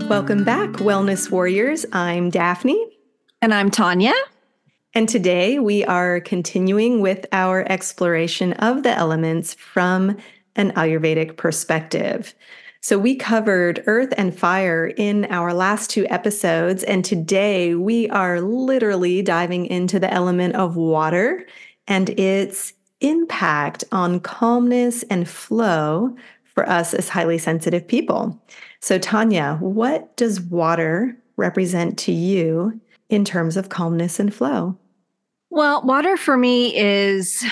Welcome back, Wellness Warriors. I'm Daphne. And I'm Tanya. And today we are continuing with our exploration of the elements from an Ayurvedic perspective. So we covered earth and fire in our last two episodes, and today we are literally diving into the element of water and its impact on calmness and flow for us as highly sensitive people. So Tanya, what does water represent to you in terms of calmness and flow? Well, water for me is,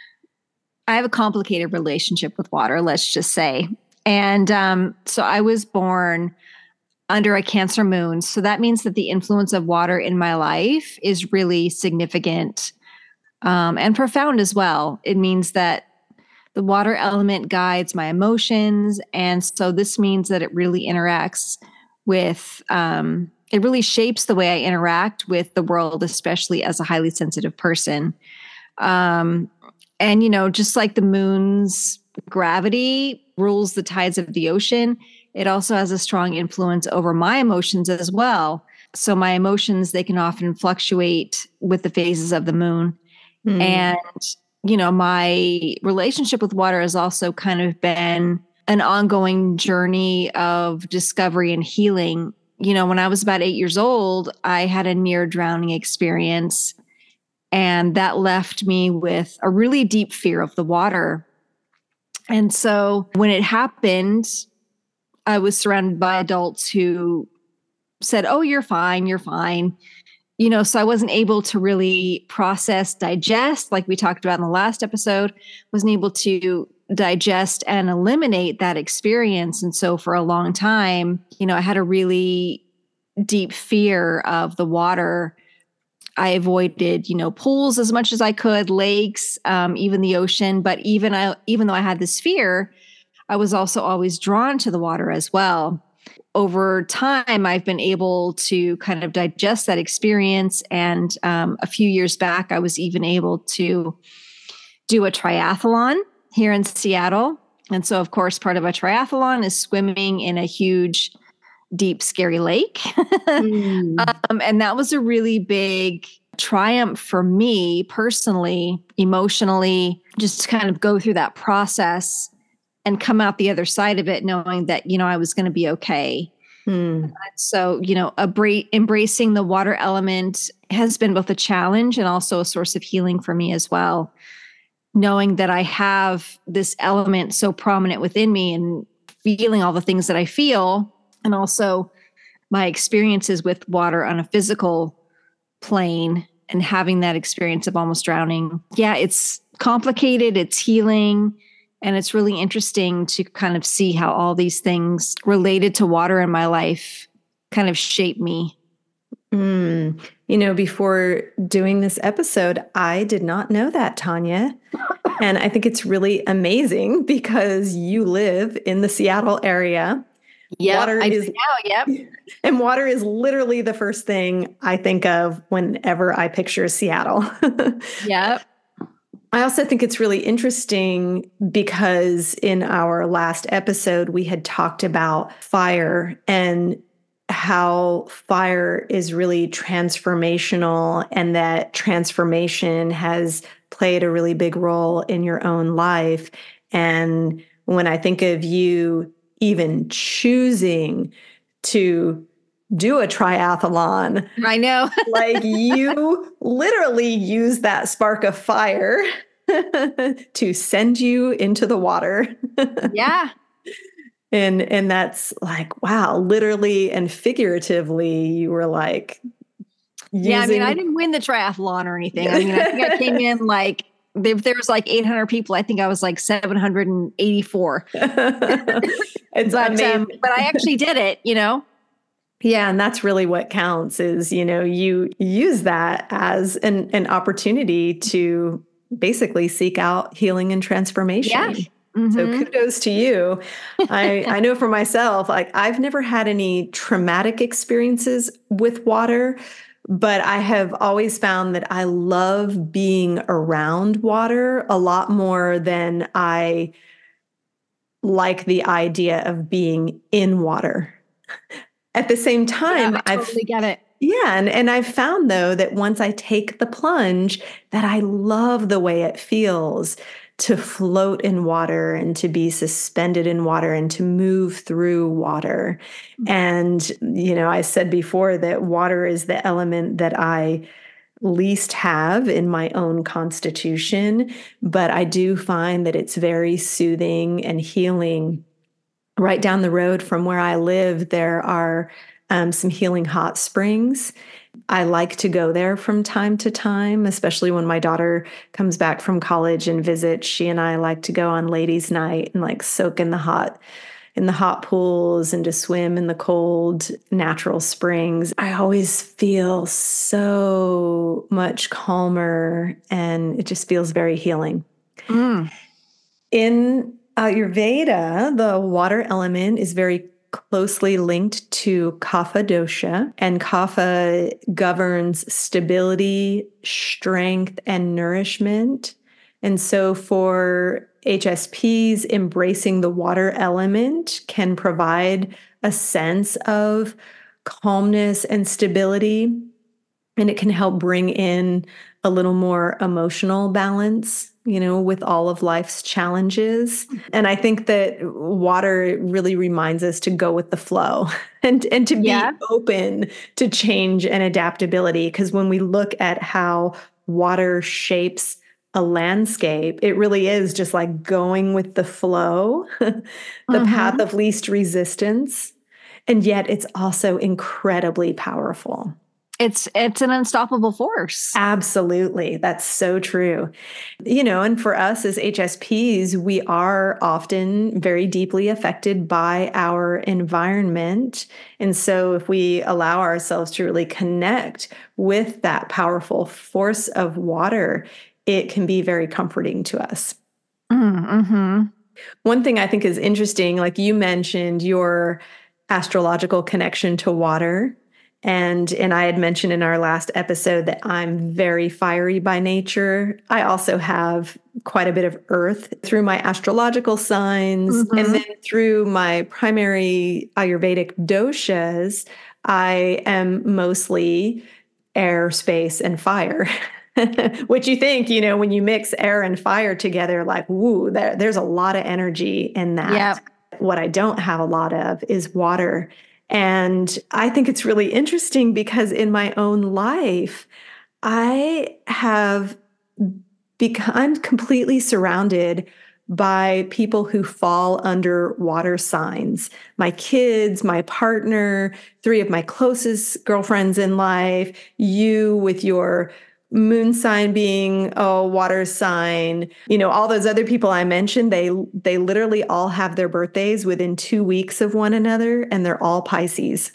I have a complicated relationship with water, let's just say. And so I was born under a Cancer moon. So that means that the influence of water in my life is really significant and profound as well. It means that the water element guides my emotions. And so this means that it really interacts with, it really shapes the way I interact with the world, especially as a highly sensitive person. And, you know, just like the moon's gravity rules the tides of the ocean, it also has a strong influence over my emotions as well. So my emotions, they can often fluctuate with the phases of the moon. And, you know, my relationship with water has also kind of been an ongoing journey of discovery and healing. You know, when I was about 8 years old, I had a near drowning experience, and that left me with a really deep fear of the water. And so when it happened, I was surrounded by adults who said, "Oh, you're fine, you're fine." You know, so I wasn't able to really process, digest, like we talked about in the last episode, wasn't able to digest and eliminate that experience. And so for a long time, you know, I had a really deep fear of the water. I avoided, you know, pools as much as I could, lakes, even the ocean. But even though I had this fear, I was also always drawn to the water as well. Over time, I've been able to kind of digest that experience. And a few years back, I was even able to do a triathlon here in Seattle. And so, of course, part of a triathlon is swimming in a huge, deep, scary lake. And that was a really big triumph for me personally, emotionally, just to kind of go through that process and come out the other side of it knowing that, you know, I was going to be okay. So, you know, embracing the water element has been both a challenge and also a source of healing for me as well. Knowing that I have this element so prominent within me and feeling all the things that I feel, and also my experiences with water on a physical plane and having that experience of almost drowning. Yeah, it's complicated, it's healing. And it's really interesting to kind of see how all these things related to water in my life kind of shape me. You know, before doing this episode, I did not know that, Tanya. And I think it's really amazing because you live in the Seattle area. Yeah, yep. And water is literally the first thing I think of whenever I picture Seattle. Yep. I also think it's really interesting because in our last episode, we had talked about fire and how fire is really transformational and that transformation has played a really big role in your own life. And when I think of you even choosing to do a triathlon. I know. Like you literally use that spark of fire to send you into the water. Yeah. And that's like, wow, literally and figuratively, you were like Yeah, I mean, I didn't win the triathlon or anything. I mean, I think I came in like, if there was like 800 people, I think I was like 784. It's amazing. But I actually did it, you know? Yeah. And that's really what counts is, you know, you use that as an opportunity to basically seek out healing and transformation. Yeah. So kudos to you. I know for myself, like I've never had any traumatic experiences with water, but I have always found that I love being around water a lot more than I like the idea of being in water. At the same Yeah, time, I totally get it. yeah, and I've found though that once I take the plunge, that I love the way it feels to float in water and to be suspended in water and to move through water. And, I said before that water is the element that I least have in my own constitution, but I do find that it's very soothing and healing. Right down the road from where I live, there are some healing hot springs. I like to go there from time to time, especially when my daughter comes back from college and visits. She and I like to go on ladies' night and like soak in the hot pools and to swim in the cold natural springs. I always feel so much calmer and it just feels very healing. Mm. In Ayurveda, the water element is very closely linked to Kapha dosha, and Kapha governs stability, strength, and nourishment. And so for HSPs, embracing the water element can provide a sense of calmness and stability, and it can help bring in a little more emotional balance, with all of life's challenges. And I think that water really reminds us to go with the flow and to be open to change and adaptability. Because when we look at how water shapes a landscape, it really is just like going with the flow, the path of least resistance. And yet it's also incredibly powerful. It's an unstoppable force. Absolutely. That's so true. And for us as HSPs, we are often very deeply affected by our environment. And so if we allow ourselves to really connect with that powerful force of water, it can be very comforting to us. Mm-hmm. One thing I think is interesting, like you mentioned your astrological connection to water. And I had mentioned in our last episode that I'm very fiery by nature. I also have quite a bit of earth through my astrological signs. And then through my primary Ayurvedic doshas, I am mostly air, space, and fire. Which you think, when you mix air and fire together, like, woo, there's a lot of energy in that. Yep. What I don't have a lot of is water. And I think it's really interesting because in my own life, I'm completely surrounded by people who fall under water signs. My kids, my partner, 3 of my closest girlfriends in life, you with your moon sign being a water sign, all those other people I mentioned, they literally all have their birthdays within 2 weeks of one another, and they're all Pisces.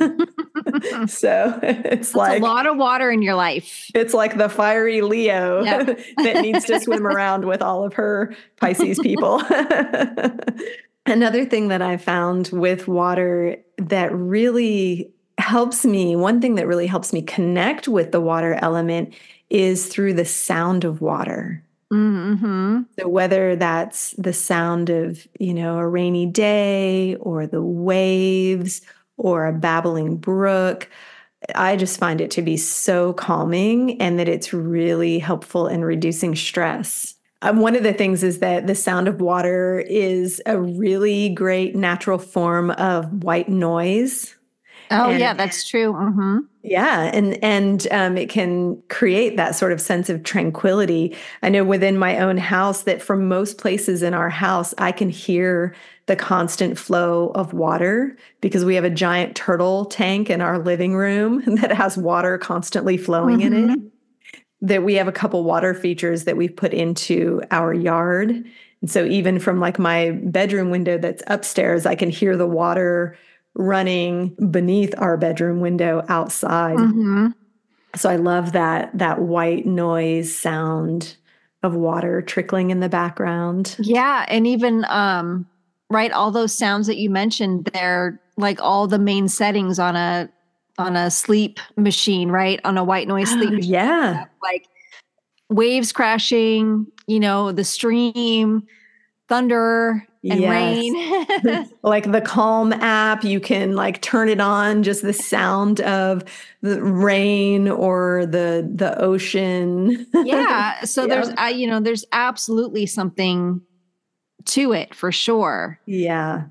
So it's like a lot of water in your life. It's like the fiery Leo that needs to swim around with all of her Pisces people. Another thing that I found with water that really helps me, one thing that really helps me connect with the water element is through the sound of water. Mm-hmm. So whether that's the sound of, a rainy day or the waves or a babbling brook, I just find it to be so calming and that it's really helpful in reducing stress. One of the things is that the sound of water is a really great natural form of white noise. Oh, yeah, that's true. Mm-hmm. Yeah, and it can create that sort of sense of tranquility. I know within my own house that from most places in our house, I can hear the constant flow of water because we have a giant turtle tank in our living room that has water constantly flowing in it. That we have a couple water features that we've put into our yard. And so even from like my bedroom window that's upstairs, I can hear the water running beneath our bedroom window outside. So I love that white noise sound of water trickling in the background. Yeah. And even, right, all those sounds that you mentioned, they're like all the main settings on a sleep machine, right? On a white noise sleep machine. Yeah. Like waves crashing, the stream, thunder and Yes. rain. Like the Calm app, you can like turn it on, just the sound of the rain or the ocean. Yeah. So there's, Yeah. there's absolutely something to it for sure. Yeah.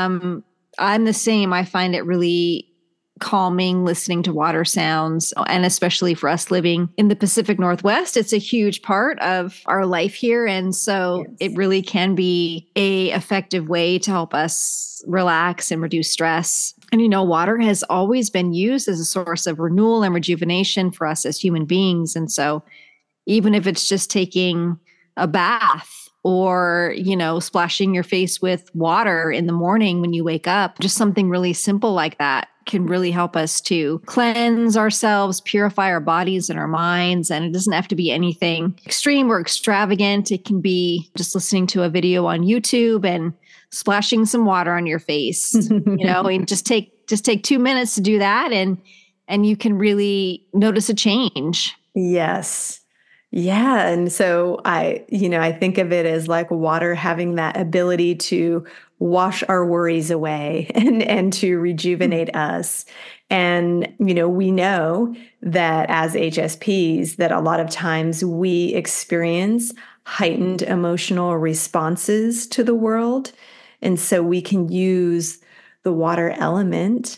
I'm the same. I find it really calming listening to water sounds, and especially for us living in the Pacific Northwest, it's a huge part of our life here, and so it Yes. really can be a effective way to help us relax and reduce stress. And water has always been used as a source of renewal and rejuvenation for us as human beings, and so even if it's just taking a bath or, splashing your face with water in the morning when you wake up, just something really simple like that can really help us to cleanse ourselves, purify our bodies and our minds. And it doesn't have to be anything extreme or extravagant. It can be just listening to a video on YouTube and splashing some water on your face, and just take 2 minutes to do that, and you can really notice a change. Yes. Yeah. And so I think of it as like water having that ability to wash our worries away and to rejuvenate us. And, we know that as HSPs, that a lot of times we experience heightened emotional responses to the world. And so we can use the water element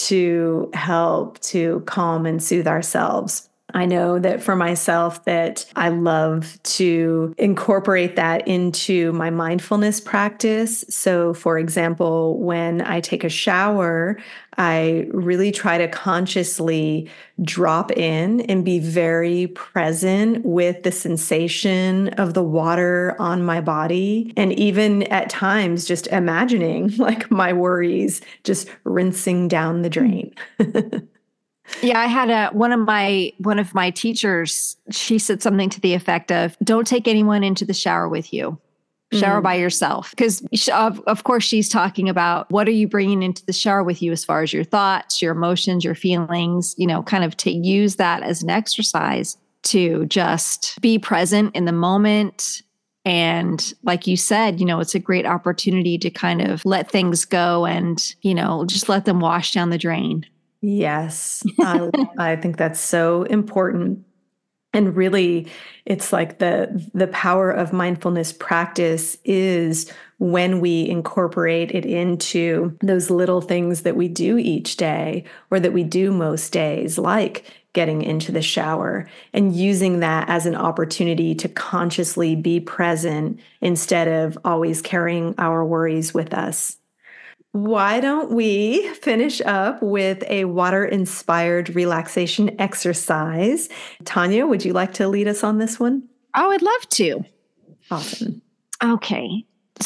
to help to calm and soothe ourselves. I know that for myself that I love to incorporate that into my mindfulness practice. So for example, when I take a shower, I really try to consciously drop in and be very present with the sensation of the water on my body. And even at times, just imagining like my worries just rinsing down the drain. Yeah, I had one of my teachers, she said something to the effect of, don't take anyone into the shower with you. Shower by yourself. Because of course she's talking about what are you bringing into the shower with you as far as your thoughts, your emotions, your feelings, kind of to use that as an exercise to just be present in the moment. And like you said, it's a great opportunity to kind of let things go and, just let them wash down the drain. Yes, I think that's so important. And really, it's like the power of mindfulness practice is when we incorporate it into those little things that we do each day or that we do most days, like getting into the shower and using that as an opportunity to consciously be present instead of always carrying our worries with us. Why don't we finish up with a water inspired relaxation exercise? Tanya, would you like to lead us on this one? Oh, I'd love to. Awesome. Okay.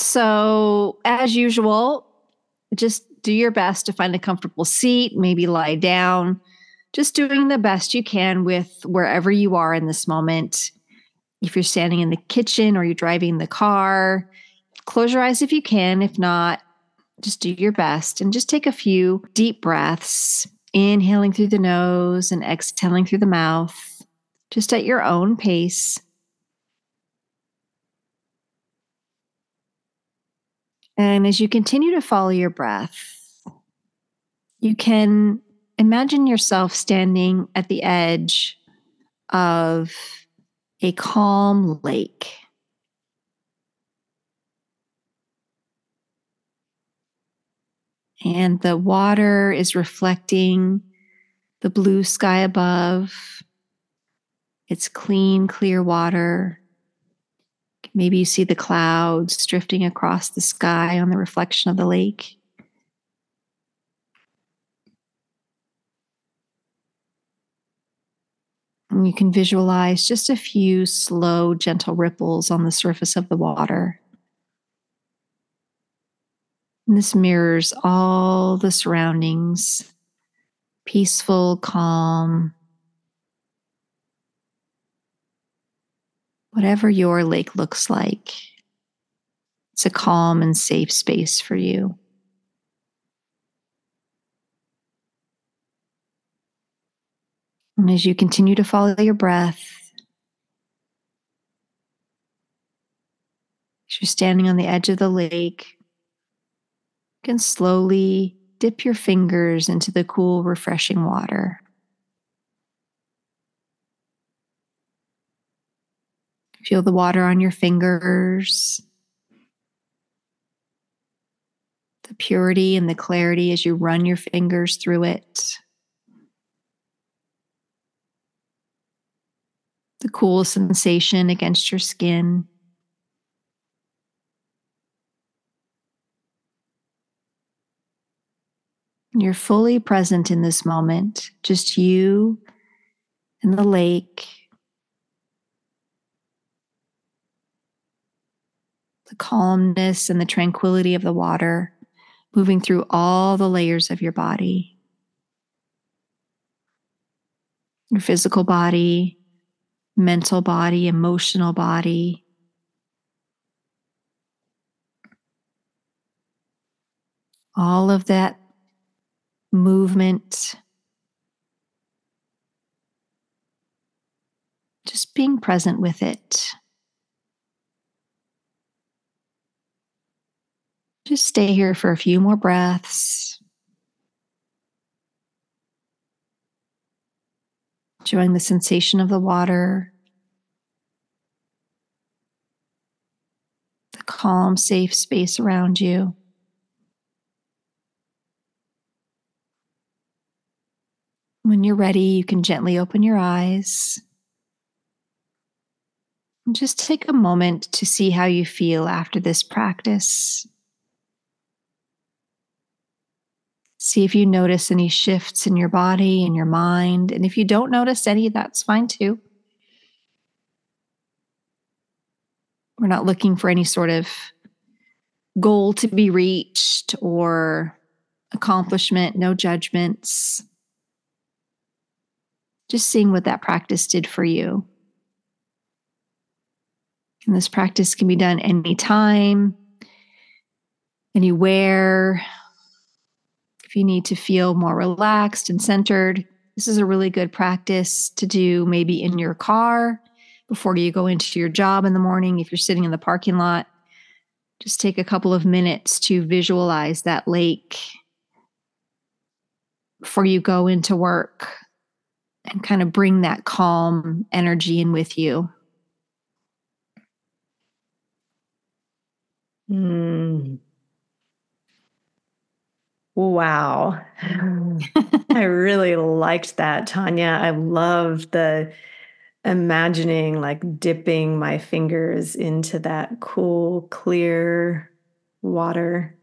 So, as usual, just do your best to find a comfortable seat, maybe lie down, just doing the best you can with wherever you are in this moment. If you're standing in the kitchen or you're driving the car, close your eyes if you can. If not, just do your best and just take a few deep breaths, inhaling through the nose and exhaling through the mouth, just at your own pace. And as you continue to follow your breath, you can imagine yourself standing at the edge of a calm lake. And the water is reflecting the blue sky above. It's clean, clear water. Maybe you see the clouds drifting across the sky on the reflection of the lake. And you can visualize just a few slow, gentle ripples on the surface of the water. And this mirrors all the surroundings, peaceful, calm. Whatever your lake looks like, it's a calm and safe space for you. And as you continue to follow your breath, As you're standing on the edge of the lake, you can slowly dip your fingers into the cool, refreshing water. Feel the water on your fingers, the purity and the clarity as you run your fingers through it. The cool sensation against your skin. You're fully present in this moment, just you and the lake, the calmness and the tranquility of the water moving through all the layers of your body, your physical body, mental body, emotional body. All of that movement, just being present with it. Just stay here for a few more breaths. Enjoying the sensation of the water, the calm, safe space around you. When you're ready, you can gently open your eyes. And just take a moment to see how you feel after this practice. See if you notice any shifts in your body and your mind. And if you don't notice any, that's fine too. We're not looking for any sort of goal to be reached or accomplishment, no judgments. Just seeing what that practice did for you. And this practice can be done anytime, anywhere. If you need to feel more relaxed and centered, this is a really good practice to do maybe in your car before you go into your job in the morning. If you're sitting in the parking lot, just take a couple of minutes to visualize that lake before you go into work and kind of bring that calm energy in with you. Wow. I really liked that, Tanya. I love the imagining like dipping my fingers into that cool, clear water.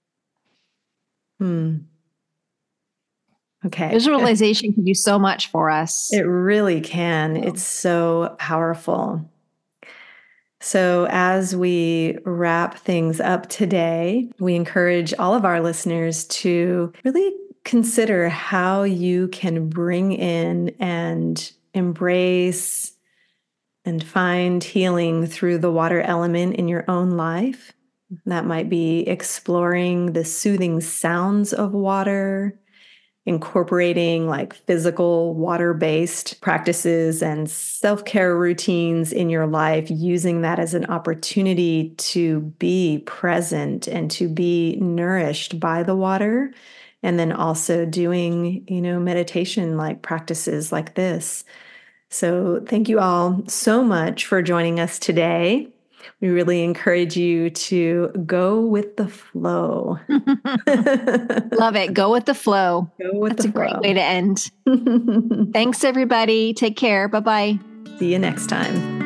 Okay. Visualization can do so much for us. It really can. It's so powerful. So, as we wrap things up today, we encourage all of our listeners to really consider how you can bring in and embrace and find healing through the water element in your own life. That might be exploring the soothing sounds of water, incorporating like physical water-based practices and self-care routines in your life, using that as an opportunity to be present and to be nourished by the water. And then also doing, meditation like practices like this. So thank you all so much for joining us today. We really encourage you to go with the flow. Love it. Go with the flow. That's a great way to end. Thanks, everybody. Take care. Bye-bye. See you next time.